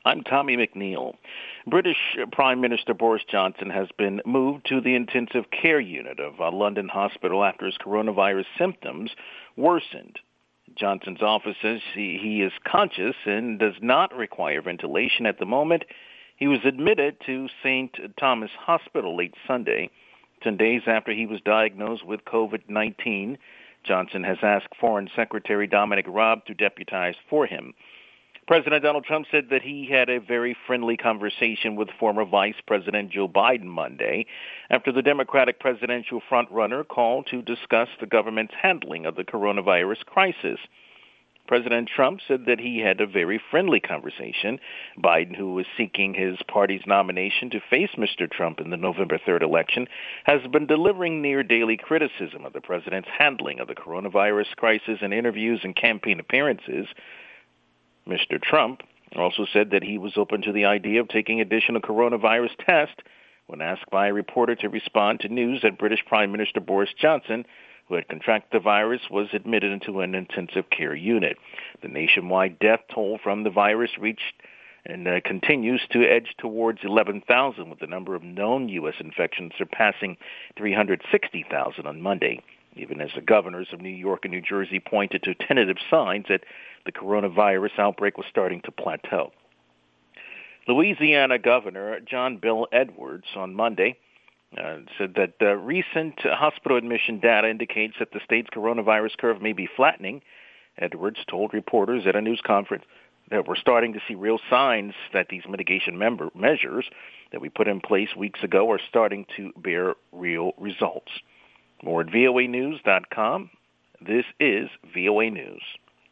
I'm Tommy McNeil. British Prime Minister Boris Johnson has been moved to the intensive care unit of a London hospital after his coronavirus symptoms worsened. Johnson's office says he is conscious and does not require ventilation at the moment. He was admitted to St. Thomas Hospital late Sunday, 10 days after he was diagnosed with COVID-19. Johnson has asked Foreign Secretary Dominic Raab to deputize for him. President Donald Trump said that he had a very friendly conversation with former Vice President Joe Biden Monday after the Democratic presidential frontrunner called to discuss the government's handling of the coronavirus crisis. President Trump said that he had a very friendly conversation. Biden, who was seeking his party's nomination to face Mr. Trump in the November 3rd election, has been delivering near-daily criticism of the president's handling of the coronavirus crisis in interviews and campaign appearances. Mr. Trump also said that he was open to the idea of taking additional coronavirus tests when asked by a reporter to respond to news that British Prime Minister Boris Johnson, who had contracted the virus, was admitted into an intensive care unit. The nationwide death toll from the virus reached and continues to edge towards 11,000, with the number of known U.S. infections surpassing 360,000 on Monday, even as the governors of New York and New Jersey pointed to tentative signs that the coronavirus outbreak was starting to plateau. Louisiana Governor John Bel Edwards on Monday said that recent hospital admission data indicates that the state's coronavirus curve may be flattening. Edwards told reporters at a news conference that we're starting to see real signs that these mitigation measures that we put in place weeks ago are starting to bear real results. More at voanews.com. This is VOA News.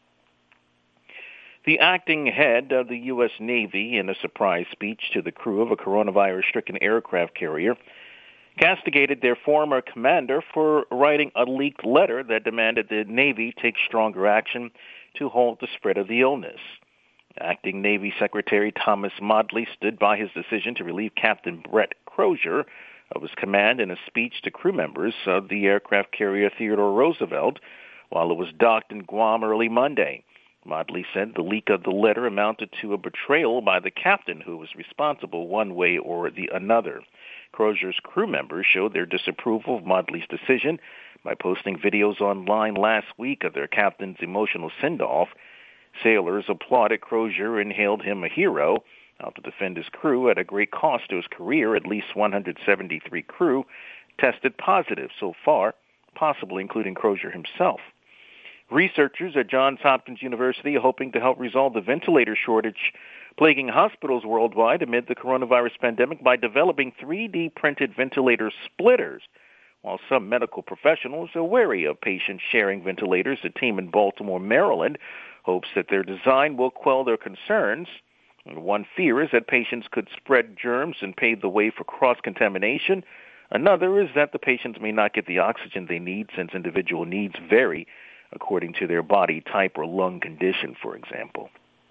The acting head of the U.S. Navy, in a surprise speech to the crew of a coronavirus-stricken aircraft carrier, castigated their former commander for writing a leaked letter that demanded the Navy take stronger action to halt the spread of the illness. Acting Navy Secretary Thomas Modly stood by his decision to relieve Captain Brett Crozier of his command in a speech to crew members of the aircraft carrier Theodore Roosevelt while it was docked in Guam early Monday. Modly said the leak of the letter amounted to a betrayal by the captain, who was responsible one way or the other. Crozier's crew members showed their disapproval of Modly's decision by posting videos online last week of their captain's emotional send-off. Sailors applauded Crozier and hailed him a hero. Out to defend his crew at a great cost to his career, at least 173 crew tested positive so far, possibly including Crozier himself. Researchers at Johns Hopkins University are hoping to help resolve the ventilator shortage plaguing hospitals worldwide amid the coronavirus pandemic by developing 3D printed ventilator splitters. While some medical professionals are wary of patients sharing ventilators, a team in Baltimore, Maryland, hopes that their design will quell their concerns. One fear is that patients could spread germs and pave the way for cross-contamination. Another is that the patients may not get the oxygen they need, since individual needs vary according to their body type or lung condition, for example.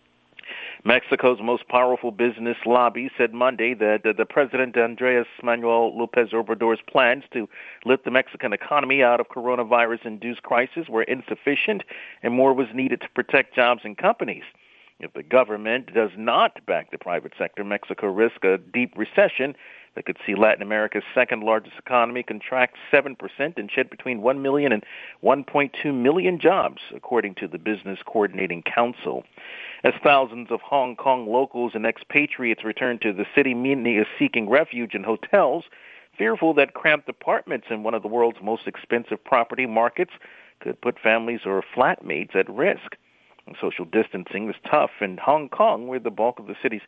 Mexico's most powerful business lobby said Monday that the President Andrés Manuel López Obrador's plans to lift the Mexican economy out of coronavirus-induced crisis were insufficient and more was needed to protect jobs and companies. If the government does not back the private sector, Mexico risks a deep recession that could see Latin America's second-largest economy contract 7% and shed between 1 million and 1.2 million jobs, according to the Business Coordinating Council. As thousands of Hong Kong locals and expatriates return to the city, many are seeking refuge in hotels, fearful that cramped apartments in one of the world's most expensive property markets could put families or flatmates at risk. Social distancing is tough in Hong Kong, where the bulk of the city's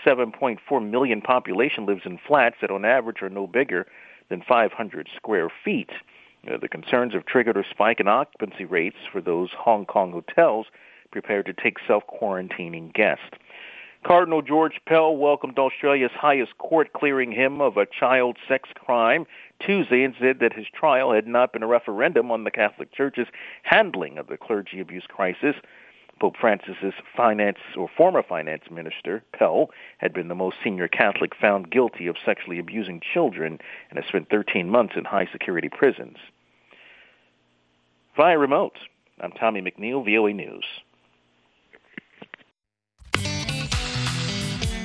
7.4 million population lives in flats that on average are no bigger than 500 square feet. The concerns have triggered a spike in occupancy rates for those Hong Kong hotels prepared to take self-quarantining guests. Cardinal George Pell welcomed Australia's highest court clearing him of a child sex crime Tuesday and said that his trial had not been a referendum on the Catholic Church's handling of the clergy abuse crisis. Pope Francis's former finance minister, Pell, had been the most senior Catholic found guilty of sexually abusing children and has spent 13 months in high-security prisons. Via remote, I'm Tommy McNeil, VOA News.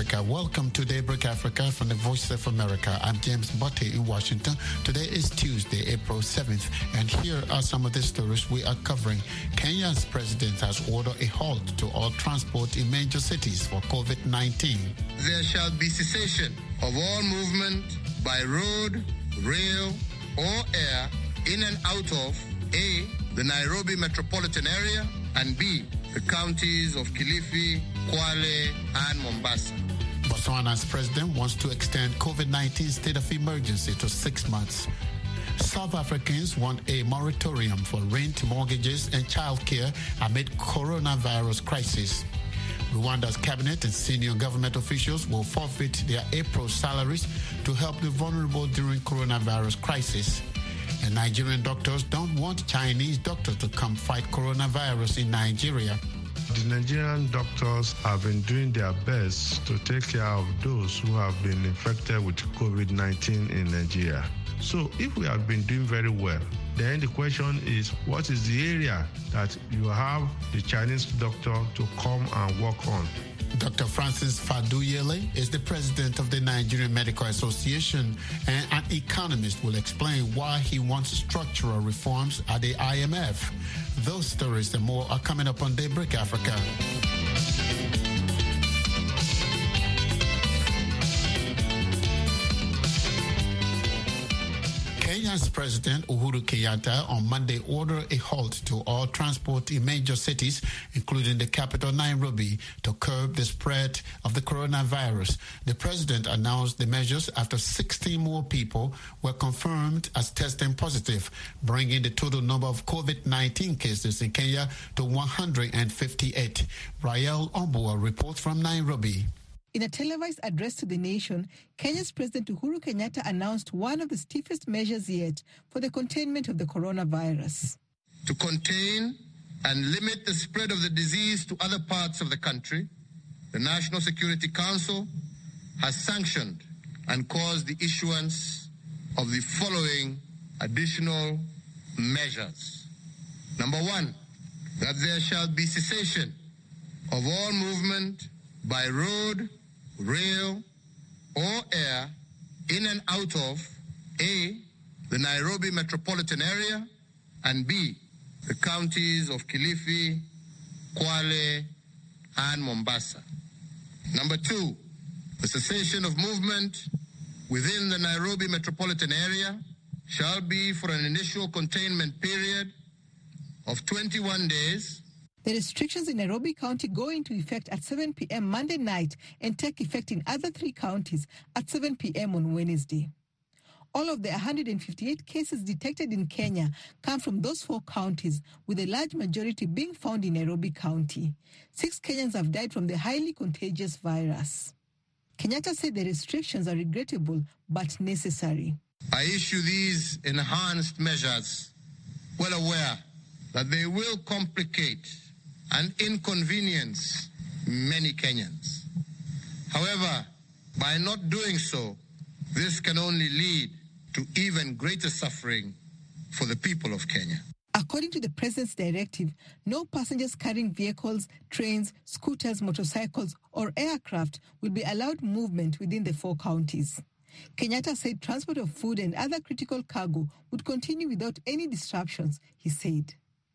Africa. Welcome to Daybreak Africa from the Voice of America. I'm James Botte in Washington. Today is Tuesday, April 7th, and here are some of the stories we are covering. Kenya's president has ordered a halt to all transport in major cities for COVID-19. There shall be cessation of all movement by road, rail, or air in and out of A, the Nairobi metropolitan area, and B, the counties of Kilifi, Kwale, and Mombasa. Botswana's president wants to extend COVID-19 state of emergency to 6 months. South Africans want a moratorium for rent, mortgages, and childcare amid coronavirus crisis. Rwanda's cabinet and senior government officials will forfeit their April salaries to help the vulnerable during coronavirus crisis. And Nigerian doctors don't want Chinese doctors to come fight coronavirus in Nigeria. The Nigerian doctors have been doing their best to take care of those who have been infected with COVID-19 in Nigeria. So if we have been doing very well, then the question is, what is the area that you have the Chinese doctor to come and work on? Dr. Francis Faduyele is the president of the Nigerian Medical Association, and an economist will explain why he wants structural reforms at the IMF. Those stories and more are coming up on Daybreak Africa. Kenya's President Uhuru Kenyatta on Monday ordered a halt to all transport in major cities, including the capital Nairobi, to curb the spread of the coronavirus. The president announced the measures after 16 more people were confirmed as testing positive, bringing the total number of COVID-19 cases in Kenya to 158. Rael Ombua reports from Nairobi. In a televised address to the nation, Kenya's President Uhuru Kenyatta announced one of the stiffest measures yet for the containment of the coronavirus. To contain and limit the spread of the disease to other parts of the country, the National Security Council has sanctioned and caused the issuance of the following additional measures. Number one, that there shall be cessation of all movement by road, rail, or air in and out of A, the Nairobi metropolitan area, and B, the counties of Kilifi, Kwale, and Mombasa. Number two, the cessation of movement within the Nairobi metropolitan area shall be for an initial containment period of 21 days. The restrictions in Nairobi County go into effect at 7 p.m. Monday night and take effect in other 3 counties at 7 p.m. on Wednesday. All of the 158 cases detected in Kenya come from those 4 counties, with a large majority being found in Nairobi County. 6 Kenyans have died from the highly contagious virus. Kenyatta said the restrictions are regrettable but necessary. I issue these enhanced measures well aware that they will complicate and inconvenience many Kenyans. However, by not doing so, this can only lead to even greater suffering for the people of Kenya. According to the President's directive, no passengers carrying vehicles, trains, scooters, motorcycles, or aircraft will be allowed movement within the 4 counties. Kenyatta said transport of food and other critical cargo would continue without any disruptions, he said.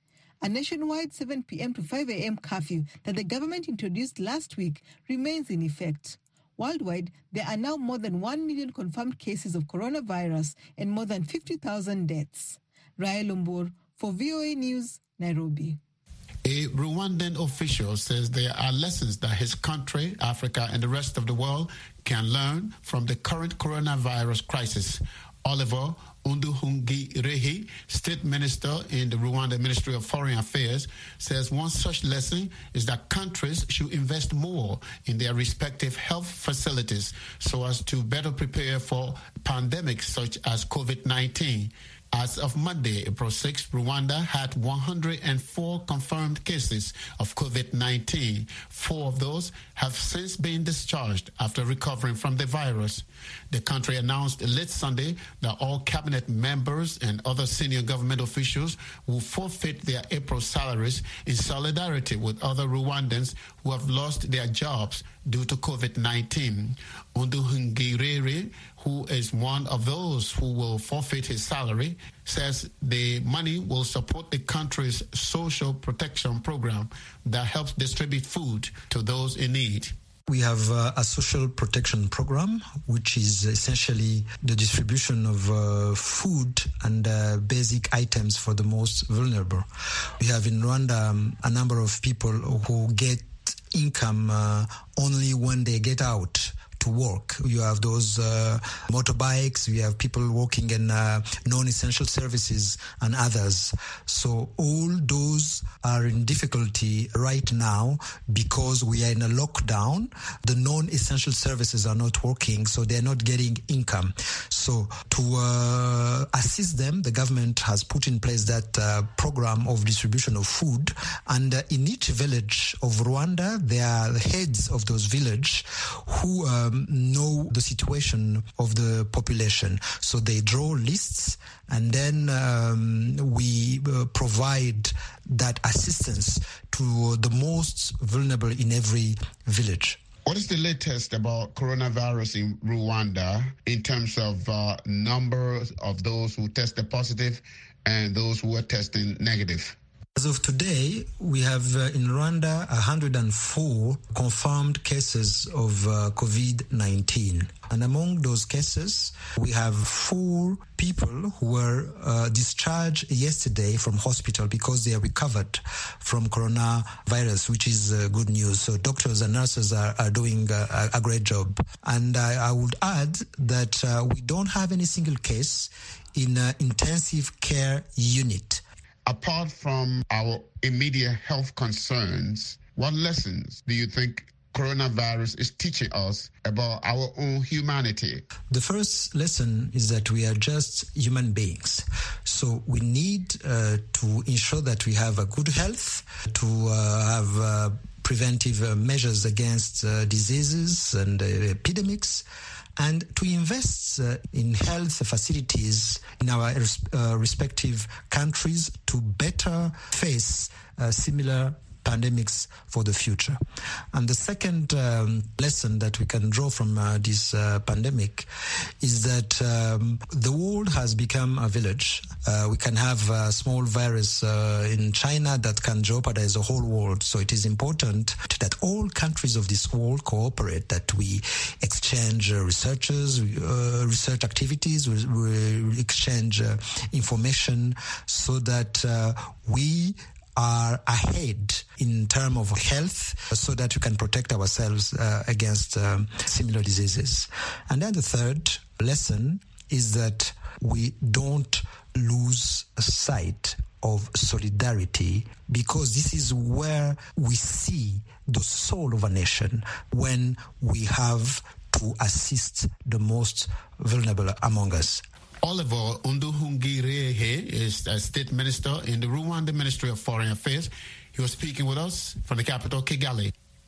A nationwide 7 p.m. to 5 a.m. curfew that the government introduced last week remains in effect. Worldwide, there are now more than 1 million confirmed cases of coronavirus and more than 50,000 deaths. Rael Ombur for VOA News, Nairobi. A Rwandan official says there are lessons that his country, Africa, and the rest of the world can learn from the current coronavirus crisis. Oliver Nduhungirehe, State Minister in the Rwanda Ministry of Foreign Affairs, says one such lesson is that countries should invest more in their respective health facilities so as to better prepare for pandemics such as COVID-19. As of Monday, April 6, Rwanda had 104 confirmed cases of COVID-19. 4 of those have since been discharged after recovering from the virus. The country announced late Sunday that all cabinet members and other senior government officials will forfeit their April salaries in solidarity with other Rwandans who have lost their jobs due to COVID-19. Unduhungirere, who is one of those who will forfeit his salary, says the money will support the country's social protection program that helps distribute food to those in need. We have a social protection program, which is essentially the distribution of food and basic items for the most vulnerable. We have in Rwanda a number of people who get income only when they get out to work. You have those motorbikes, we have people working in non-essential services and others. So all those are in difficulty right now because we are in a lockdown. The non-essential services are not working, so they're not getting income. So to assist them, the government has put in place that program of distribution of food. And in each village of Rwanda, there are the heads of those villages who know the situation of the population. So they draw lists and then we provide that assistance to the most vulnerable in every village. What is the latest about coronavirus in Rwanda in terms of numbers of those who tested positive and those who are testing negative? As of today, we have in Rwanda 104 confirmed cases of COVID-19. And among those cases, we have 4 people who were discharged yesterday from hospital because they are recovered from coronavirus, which is good news. So doctors and nurses are doing a great job. And I would add that we don't have any single case in an intensive care unit. Apart from our immediate health concerns, what lessons do you think coronavirus is teaching us about our own humanity? The first lesson is that we are just human beings. So we need to ensure that we have a good health, to have preventive measures against diseases and epidemics, and to invest in health facilities in our respective countries to better face similar pandemics for the future. And the second lesson that we can draw from this pandemic is that the world has become a village. We can have a small virus in China that can jeopardize the whole world. So it is important that all countries of this world cooperate, that we exchange research activities, we exchange information so that we are ahead in terms of health so that we can protect ourselves against similar diseases. And then the third lesson is that we don't lose sight of solidarity, because this is where we see the soul of a nation, when we have to assist the most vulnerable among us. Oliver Unduhungirehe is a state minister in the Rwanda Ministry of Foreign Affairs. He was speaking with us from the capital, Kigali.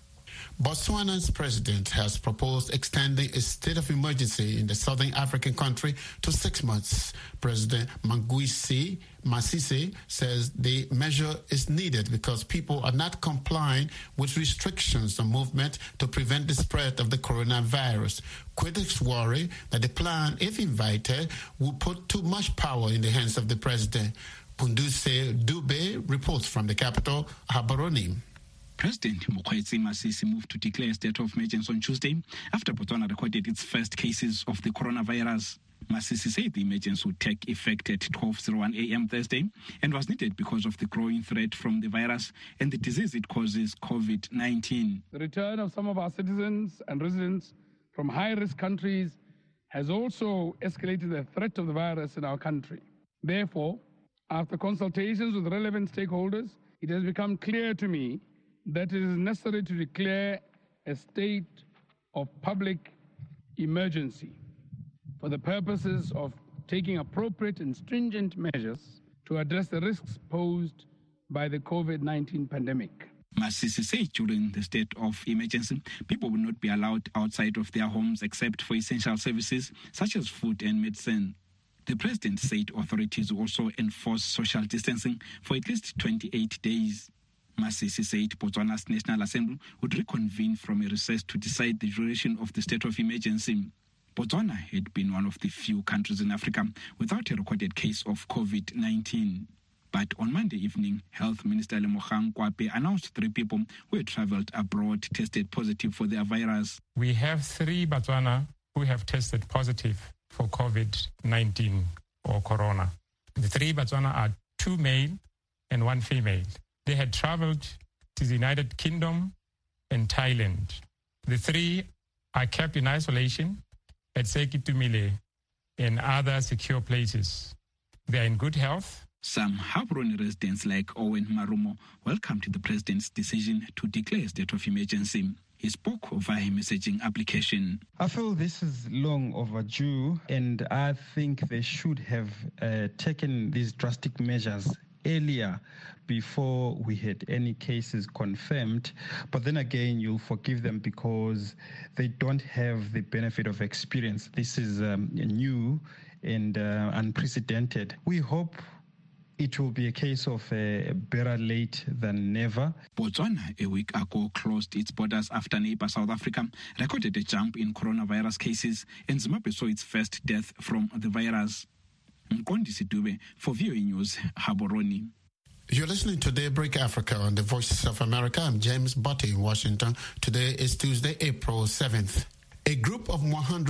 Botswana's president has proposed extending a state of emergency in the southern African country to 6 months. President Mangwisi Masisi says the measure is needed because people are not complying with restrictions on movement to prevent the spread of the coronavirus. Critics worry that the plan, if invited, will put too much power in the hands of the president. Punduse Dube reports from the capital, Gaborone. President Mokgweetsi Masisi moved to declare a state of emergency on Tuesday after Botswana recorded its first cases of the coronavirus. Masisi said the emergency would take effect at 12:01 a.m. Thursday and was needed because of the growing threat from the virus and the disease it causes, COVID-19. The return of some of our citizens and residents from high-risk countries has also escalated the threat of the virus in our country. Therefore, after consultations with relevant stakeholders, it has become clear to me that it is necessary to declare a state of public emergency for the purposes of taking appropriate and stringent measures to address the risks posed by the COVID-19 pandemic. Masisi said during the state of emergency, people will not be allowed outside of their homes except for essential services such as food and medicine. The president said authorities will also enforce social distancing for at least 28 days. Masisi said Botswana's National Assembly would reconvene from a recess to decide the duration of the state of emergency. Botswana had been one of the few countries in Africa without a recorded case of COVID-19. But on Monday evening, Health Minister Lemogang Kwape announced 3 people who had traveled abroad tested positive for the virus. We have 3 Botswana who have tested positive for COVID-19 or corona. The 3 Botswana are 2 male and 1 female. They had traveled to the United Kingdom and Thailand. The 3 are kept in isolation at Sekitumile and other secure places. They are in good health. Some Gaborone residents like Owen Marumo welcomed the president's decision to declare a state of emergency. He spoke via a messaging application. I feel this is long overdue, and I think they should have taken these drastic measures earlier before we had any cases confirmed. But then again, you'll forgive them because they don't have the benefit of experience. This is new and unprecedented. We hope it will be a case of better late than never. Botswana, a week ago, closed its borders after neighbor South Africa recorded a jump in coronavirus cases, and Zimbabwe saw its first death from the virus. Mkondi Sidube for VOA News, Gaborone. You're listening to Daybreak Africa on the Voices of America. I'm James Botti in Washington. Today is Tuesday, April 7th. A group of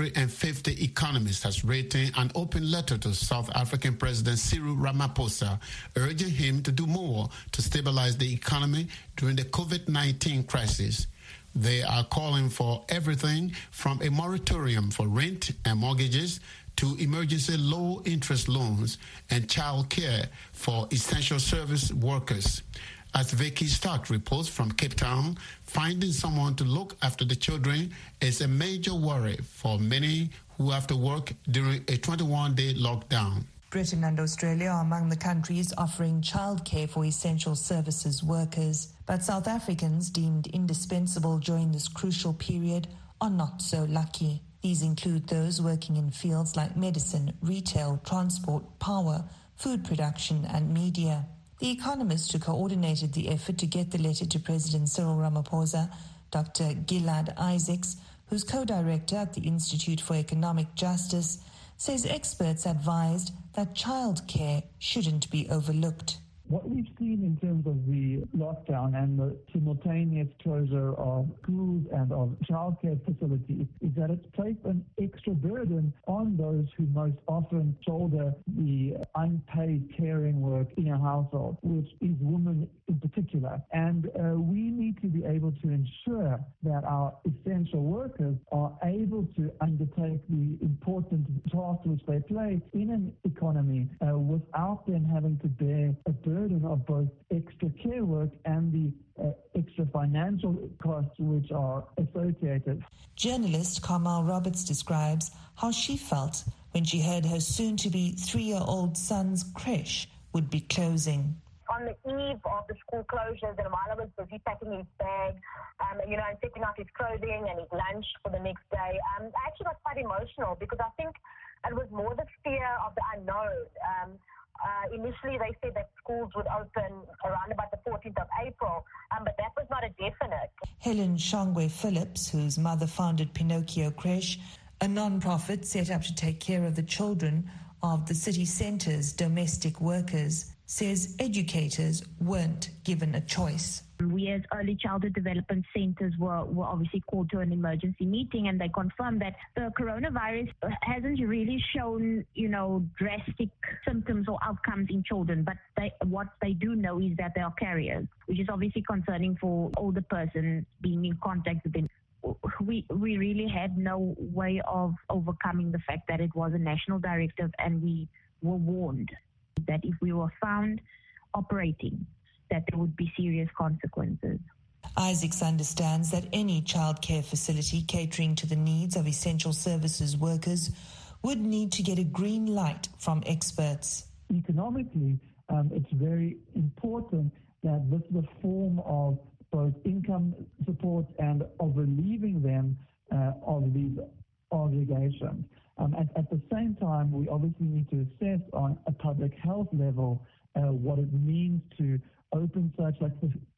150 economists has written an open letter to South African President Cyril Ramaphosa, urging him to do more to stabilize the economy during the COVID-19 crisis. They are calling for everything from a moratorium for rent and mortgages to emergency low-interest loans and child care for essential service workers. As Vicky Stark reports from Cape Town, finding someone to look after the children is a major worry for many who have to work during a 21-day lockdown. Britain and Australia are among the countries offering childcare for essential services workers. But South Africans deemed indispensable during this crucial period are not so lucky. These include those working in fields like medicine, retail, transport, power, food production and media. The economists who coordinated the effort to get the letter to President Cyril Ramaphosa, Dr. Gilad Isaacs, who's co-director at the Institute for Economic Justice, says experts advised that childcare shouldn't be overlooked. What we've seen in terms of the lockdown and the simultaneous closure of schools and of childcare facilities is that it's placed an extra burden on those who most often shoulder the unpaid caring work in a household, which is women in particular. And we need to be able to ensure that our essential workers are able to undertake the important tasks which they play in an economy without them having to bear a burden of both extra care work and the extra financial costs which are associated. Journalist Carmel Roberts describes how she felt when she heard her soon-to-be 3-year-old son's creche would be closing. On the eve of the school closures, and while I was busy packing his bag, and setting out his clothing and his lunch for the next day, I actually got quite emotional because I think it was more the fear of the unknown. Initially, they said that schools would open around about the 14th of April, but that was not a definite. Helen Shongwe Phillips, whose mother founded Pinocchio Creche, a non-profit set up to take care of the children of the city centre's domestic workers, says educators weren't given a choice. We as early childhood development centers were obviously called to an emergency meeting, and they confirmed that the coronavirus hasn't really shown, drastic symptoms or outcomes in children, but what they do know is that they are carriers, which is obviously concerning for older persons being in contact with them. We really had no way of overcoming the fact that it was a national directive, and we were warned that if we were found operating, that there would be serious consequences. Isaacs understands that any childcare facility catering to the needs of essential services workers would need to get a green light from experts. Economically, it's very important that this is a form of both income support and of relieving them of these obligations. At the same time, we obviously need to assess on a public health level what it means to open such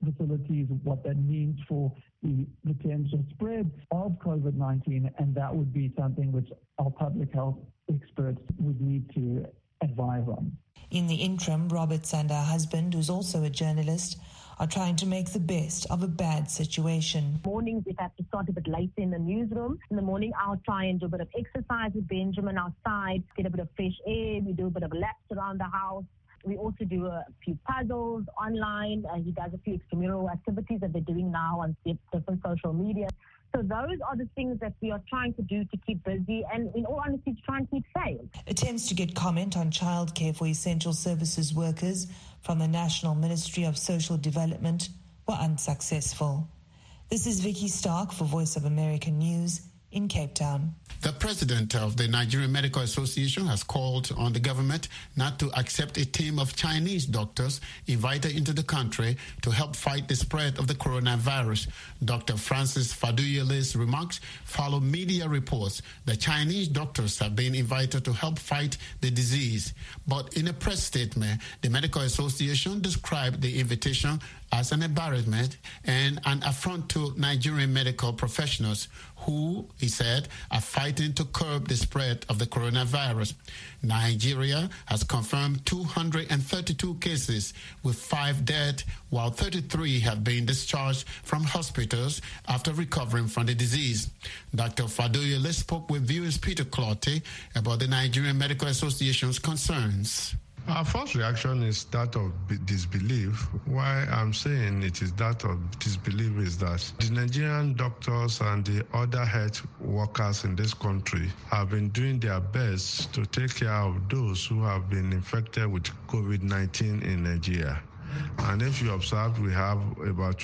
facilities, what that means for the potential spread of COVID-19, and that would be something which our public health experts would need to advise on. In the interim, Roberts and her husband, who's also a journalist, are trying to make the best of a bad situation. Mornings, we have to start a bit later in the newsroom. In the morning, I'll try and do a bit of exercise with Benjamin outside, get a bit of fresh air. We do a bit of laps around the house. We also do a few puzzles online. He does a few extramural activities that they're doing now on different social media. So those are the things that we are trying to do to keep busy and, in all honesty, to try and keep safe. Attempts to get comment on childcare for essential services workers from the National Ministry of Social Development were unsuccessful. This is Vicky Stark for Voice of America News in Cape Town. The president of the Nigerian Medical Association has called on the government not to accept a team of Chinese doctors invited into the country to help fight the spread of the coronavirus. Dr. Francis Faduyele's remarks follow media reports that Chinese doctors have been invited to help fight the disease. But in a press statement, the Medical Association described the invitation as an embarrassment and an affront to Nigerian medical professionals who, he said, are fighting to curb the spread of the coronavirus. Nigeria has confirmed 232 cases with 5 dead, while 33 have been discharged from hospitals after recovering from the disease. Dr. Faduyele spoke with viewers Peter Clottey about the Nigerian Medical Association's concerns. Our first reaction is that of disbelief. Why I'm saying it is that of disbelief is that the Nigerian doctors and the other health workers in this country have been doing their best to take care of those who have been infected with COVID-19 in Nigeria. And if you observe, we have about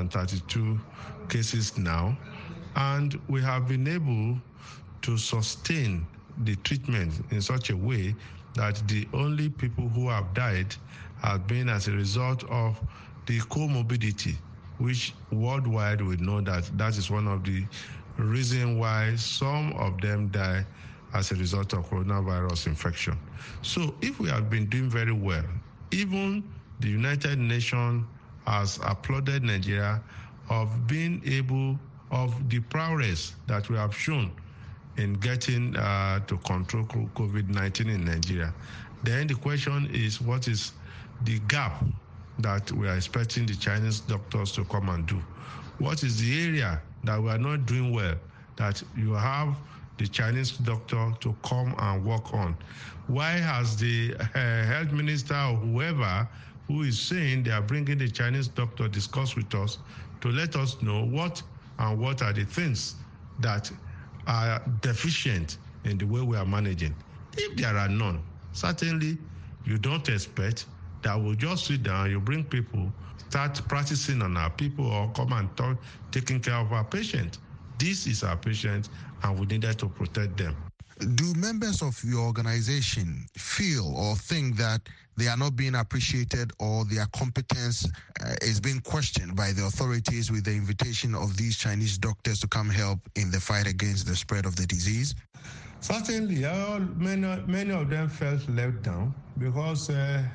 232 cases now, and we have been able to sustain the treatment in such a way that the only people who have died have been as a result of the comorbidity, which worldwide we know that that is one of the reasons why some of them die as a result of coronavirus infection. So if we have been doing very well, even the United Nations has applauded Nigeria of being able, of the prowess that we have shown in getting to control COVID-19 in Nigeria. Then the question is, what is the gap that we are expecting the Chinese doctors to come and do? What is the area that we are not doing well that you have the Chinese doctor to come and work on? Why has the health minister or whoever who is saying they are bringing the Chinese doctor discuss with us to let us know what are the things that are deficient in the way we are managing? If there are none, certainly you don't expect that we'll just sit down, you bring people, start practicing on our people or come and talk, taking care of our patients. This is our patient and we needed to protect them. Do members of your organization feel or think that they are not being appreciated or their competence is being questioned by the authorities with the invitation of these Chinese doctors to come help in the fight against the spread of the disease? Certainly, many of them felt left down because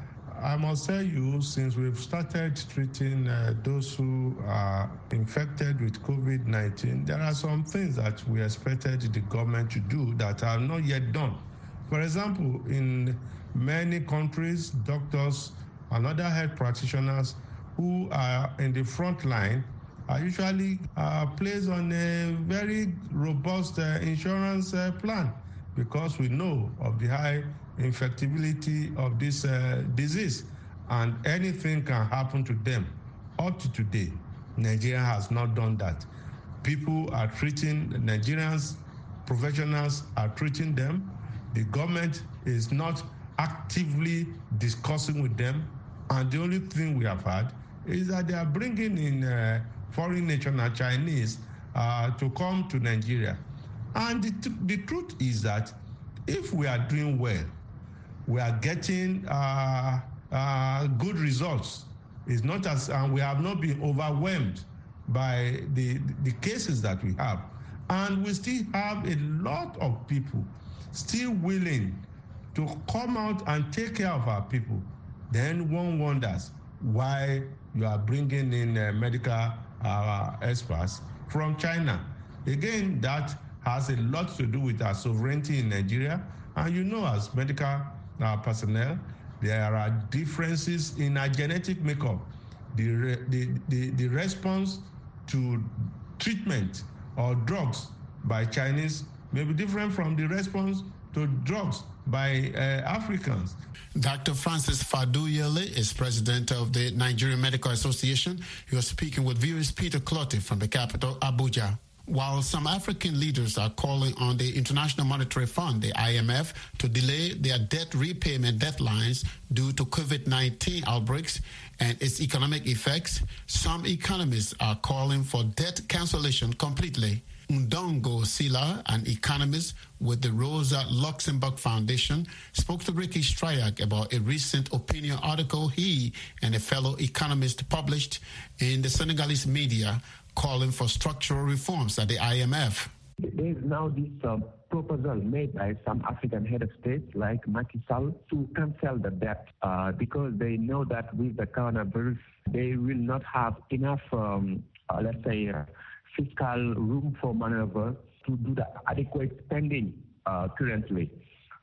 I must tell you, since we've started treating those who are infected with COVID-19, there are some things that we expected the government to do that are not yet done. For example, in many countries, doctors and other health practitioners who are in the front line are usually placed on a very robust insurance plan because we know of the high infectability of this disease, and anything can happen to them. Up to today, Nigeria has not done that. People are treating Nigerians, professionals are treating them. The government is not actively discussing with them, and the only thing we have had is that they are bringing in foreign national Chinese to come to Nigeria. And the truth is that if we are doing well, we are getting good results. It's not as, and we have not been overwhelmed by the cases that we have. And we still have a lot of people still willing to come out and take care of our people. Then one wonders, why you are bringing in medical experts from China. Again, that has a lot to do with our sovereignty in Nigeria. And you know, as medical personnel, there are differences in our genetic makeup. The response to treatment or drugs by Chinese may be different from the response to drugs by Africans. Dr. Francis Faduyele is president of the Nigerian Medical Association. He was speaking with viewers Peter Clottey from the capital, Abuja. While some African leaders are calling on the International Monetary Fund, the IMF, to delay their debt repayment deadlines due to COVID-19 outbreaks and its economic effects, some economists are calling for debt cancellation completely. Ndongo Sila, an economist with the Rosa Luxemburg Foundation, spoke to Ricky Stryak about a recent opinion article he and a fellow economist published in the Senegalese media calling for structural reforms at the IMF. There is now this proposal made by some African head of states like Macky Sall to cancel the debt because they know that with the coronavirus, they will not have enough, fiscal room for maneuver to do the adequate spending currently.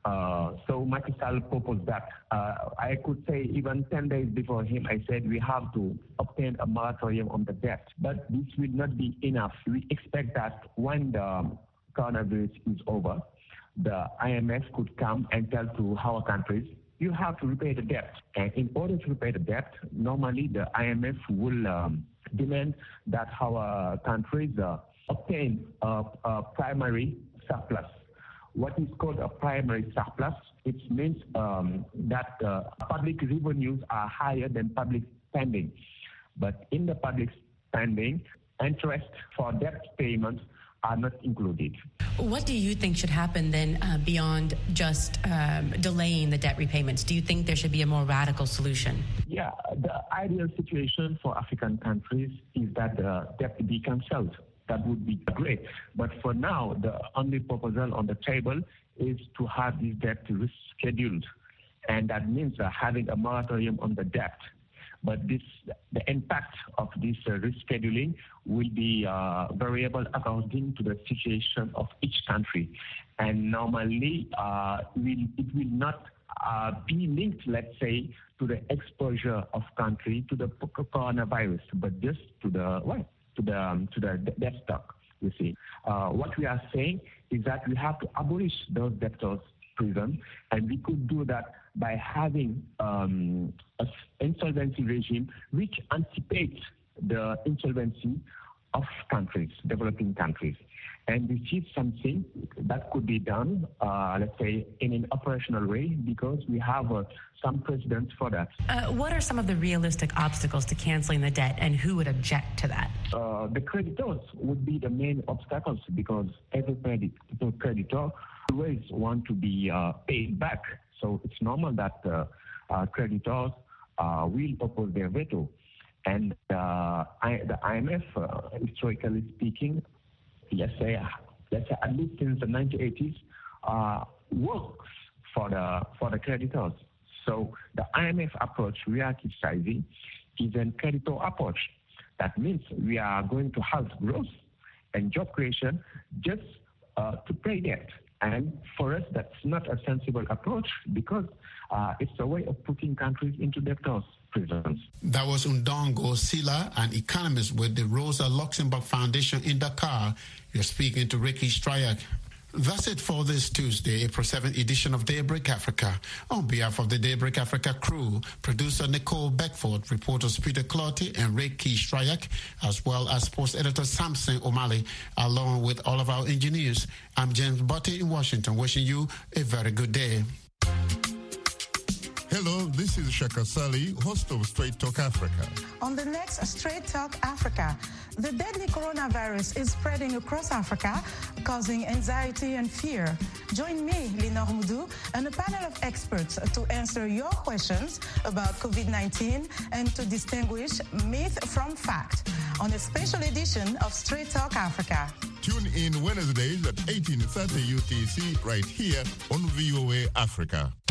So Macky Sall proposed that. I could say even 10 days before him, I said we have to obtain a moratorium on the debt. But this will not be enough. We expect that when the coronavirus is over, the IMF could come and tell to our countries, you have to repay the debt. And in order to repay the debt, normally the IMF will demand that our countries obtain a primary surplus. What is called a primary surplus, it means that public revenues are higher than public spending. But in the public spending, interest for debt payments are not included. What do you think should happen then beyond just delaying the debt repayments? Do you think there should be a more radical solution? Yeah, the ideal situation for African countries is that the debt be cancelled. That would be great. But for now, the only proposal on the table is to have this debt rescheduled. And that means having a moratorium on the debt. But the impact of this rescheduling will be variable according to the situation of each country. And normally, it will not be linked, let's say, to the exposure of country to the coronavirus, but just to the debt stock, you see. What we are saying is that we have to abolish those debtors' prison, and we could do that by having an insolvency regime which anticipates the insolvency of countries, developing countries. And this is something that could be done, let's say, in an operational way, because we have some precedents for that. What are some of the realistic obstacles to canceling the debt, and who would object to that? The creditors would be the main obstacles, because every creditor always want to be paid back. So it's normal that creditors will oppose their veto. And the IMF, historically speaking, let's say at least since the 1980s, works for the creditors. So the IMF approach we are criticizing is a creditor approach. That means we are going to halt growth and job creation just to pay debt. And for us, that's not a sensible approach, because it's a way of putting countries into debtors' prisons. That was Ndongo Sila, an economist with the Rosa Luxemburg Foundation in Dakar. You're speaking to Ricky Stryak. That's it for this Tuesday, April 7th edition of Daybreak Africa. On behalf of the Daybreak Africa crew, producer Nicole Beckford, reporters Peter Clottey and Ricky Stryak, as well as sports editor Samson O'Malley, along with all of our engineers, I'm James Botte in Washington, wishing you a very good day. Hello, this is Shaka Sali, host of Straight Talk Africa. On the next Straight Talk Africa, the deadly coronavirus is spreading across Africa, causing anxiety and fear. Join me, Lina Moudou, and a panel of experts to answer your questions about COVID-19 and to distinguish myth from fact on a special edition of Straight Talk Africa. Tune in Wednesdays at 18:30 UTC right here on VOA Africa.